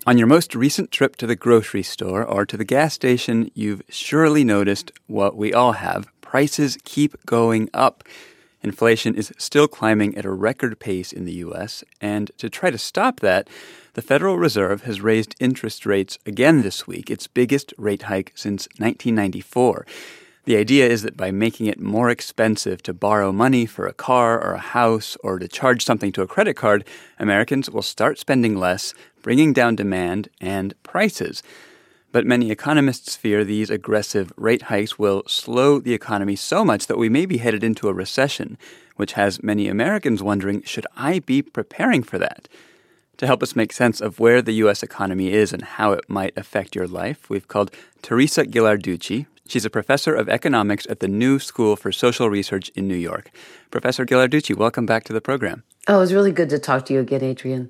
On your most recent trip to the grocery store or to the gas station, you've surely noticed what we all have. Prices keep going up. Inflation is still climbing at a record pace in the U.S., and to try to stop that, the Federal Reserve has raised interest rates again this week, its biggest rate hike since 1994. The idea is that by making it more expensive to borrow money for a car or a house or to charge something to a credit card, Americans will start spending less, bringing down demand and prices. But many economists fear these aggressive rate hikes will slow the economy so much that we may be headed into a recession, which has many Americans wondering, should I be preparing for that? To help us make sense of where the U.S. economy is and how it might affect your life, we've called Teresa Ghilarducci. She's a professor of economics at the New School for Social Research in New York. Professor Ghilarducci, welcome back to the program. Oh, it was really good to talk to you again, Adrian.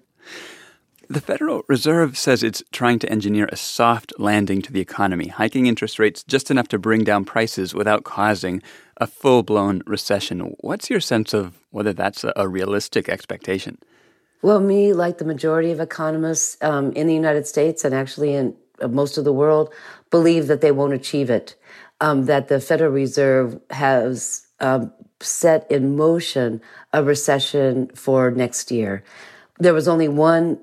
The Federal Reserve says it's trying to engineer a soft landing to the economy, hiking interest rates just enough to bring down prices without causing a full-blown recession. What's your sense of whether that's a realistic expectation? Well, me, like the majority of economists in the United States and actually in most of the world, believe that they won't achieve it, that the Federal Reserve has set in motion a recession for next year. There was only one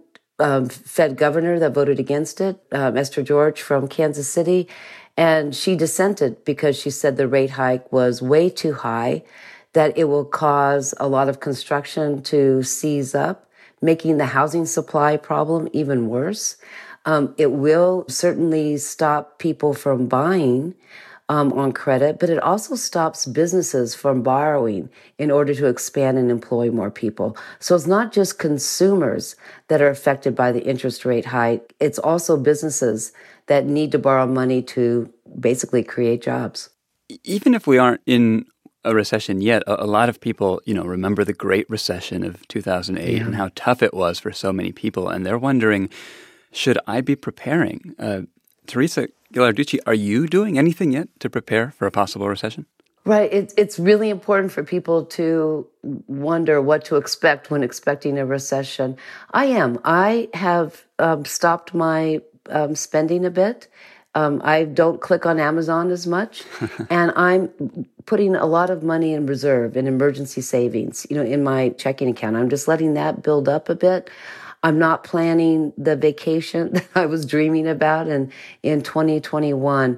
Fed governor that voted against it, Esther George from Kansas City, and she dissented because she said the rate hike was way too high, that it will cause a lot of construction to seize up, making the housing supply problem even worse. It will certainly stop people from buying on credit, but it also stops businesses from borrowing in order to expand and employ more people. So it's not just consumers that are affected by the interest rate hike. It's also businesses that need to borrow money to basically create jobs. Even if we aren't in a recession yet, a lot of people, remember the Great Recession of 2008 and how tough it was for so many people. And they're wondering, should I be preparing? Teresa Ghilarducci, are you doing anything yet to prepare for a possible recession? Right. It's really important for people to wonder what to expect when expecting a recession. I am. I have stopped my spending a bit. I don't click on Amazon as much, and I'm putting a lot of money in reserve, in emergency savings, in my checking account. I'm just letting that build up a bit. I'm not planning the vacation that I was dreaming about in 2021.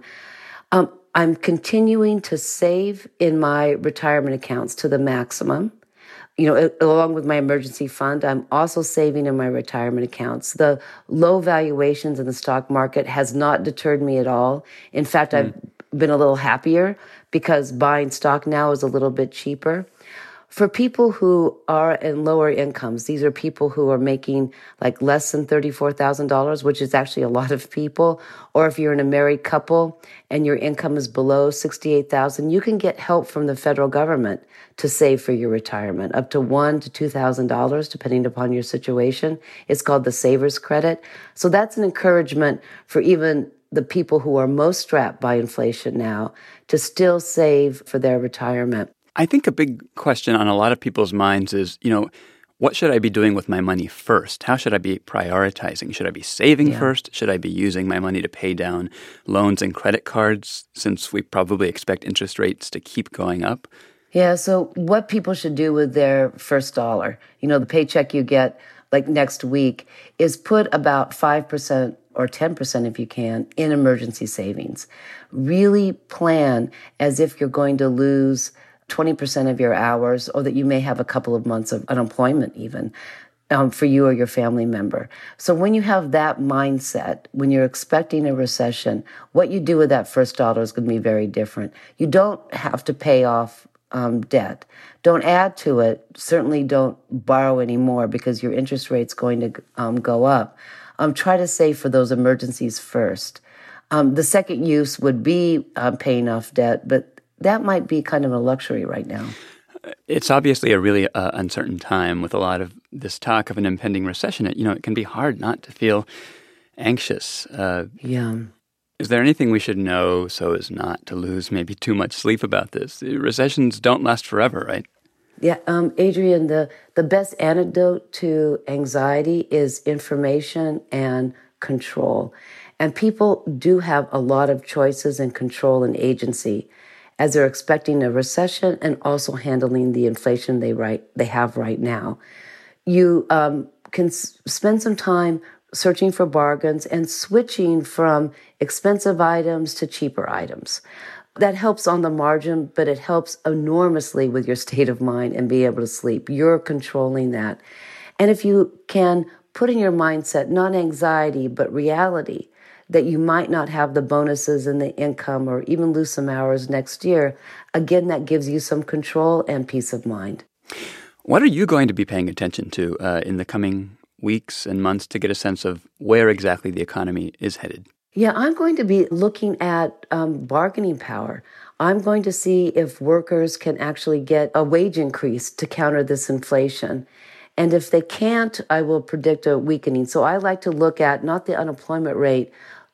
I'm continuing to save in my retirement accounts to the maximum. Along with my emergency fund, I'm also saving in my retirement accounts. The low valuations in the stock market has not deterred me at all. In fact, I've been a little happier because buying stock now is a little bit cheaper. For people who are in lower incomes, these are people who are making like less than $34,000, which is actually a lot of people. Or if you're in a married couple and your income is below $68,000, you can get help from the federal government to save for your retirement, up to $1,000 to $2,000, depending upon your situation. It's called the Savers Credit. So that's an encouragement for even the people who are most strapped by inflation now to still save for their retirement. I think a big question on a lot of people's minds is, what should I be doing with my money first? How should I be prioritizing? Should I be saving first? Should I be using my money to pay down loans and credit cards, since we probably expect interest rates to keep going up? Yeah, so what people should do with their first dollar, the paycheck you get like next week, is put about 5% or 10% if you can in emergency savings. Really plan as if you're going to lose 20% of your hours, or that you may have a couple of months of unemployment even for you or your family member. So when you have that mindset, when you're expecting a recession, what you do with that first dollar is going to be very different. You don't have to pay off debt. Don't add to it. Certainly don't borrow anymore because your interest rate's going to go up. Try to save for those emergencies first. The second use would be paying off debt, but that might be kind of a luxury right now. It's obviously a really uncertain time with a lot of this talk of an impending recession. It can be hard not to feel anxious. Is there anything we should know so as not to lose maybe too much sleep about this? Recessions don't last forever, right? Yeah, Adrian, the best antidote to anxiety is information and control. And people do have a lot of choices and control and agency as they're expecting a recession and also handling the inflation they have right now. You can spend some time searching for bargains and switching from expensive items to cheaper items. That helps on the margin, but it helps enormously with your state of mind and be able to sleep. You're controlling that. And if you can put in your mindset, not anxiety, but reality, that you might not have the bonuses and the income or even lose some hours next year, again, that gives you some control and peace of mind. What are you going to be paying attention to in the coming weeks and months to get a sense of where exactly the economy is headed? Yeah, I'm going to be looking at bargaining power. I'm going to see if workers can actually get a wage increase to counter this inflation. And if they can't, I will predict a weakening. So I like to look at not the unemployment rate,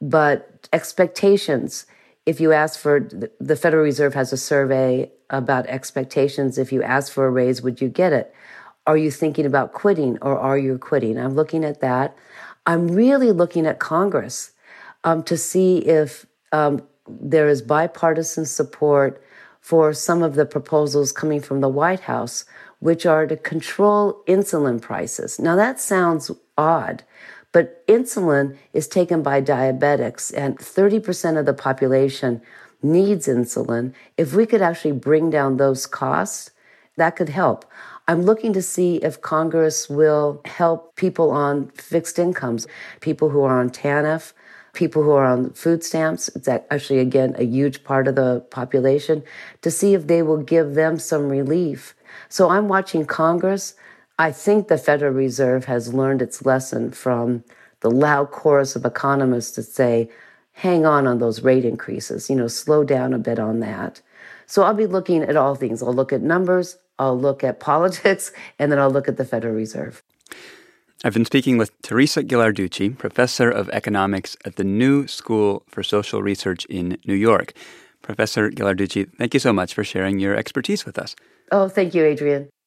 but expectations. If you ask for, the Federal Reserve has a survey about expectations. If you ask for a raise, would you get it? Are you thinking about quitting or are you quitting? I'm looking at that. I'm really looking at Congress to see if there is bipartisan support for some of the proposals coming from the White House, which are to control insulin prices. Now, that sounds odd, but insulin is taken by diabetics, and 30% of the population needs insulin. If we could actually bring down those costs, that could help. I'm looking to see if Congress will help people on fixed incomes, people who are on TANF, people who are on food stamps. It's actually, again, a huge part of the population, to see if they will give them some relief. So I'm watching Congress. I think the Federal Reserve has learned its lesson from the loud chorus of economists that say, hang on those rate increases, slow down a bit on that. So I'll be looking at all things. I'll look at numbers, I'll look at politics, and then I'll look at the Federal Reserve. I've been speaking with Teresa Ghilarducci, professor of economics at the New School for Social Research in New York. Professor Ghilarducci, thank you so much for sharing your expertise with us. Oh, thank you, Adrian.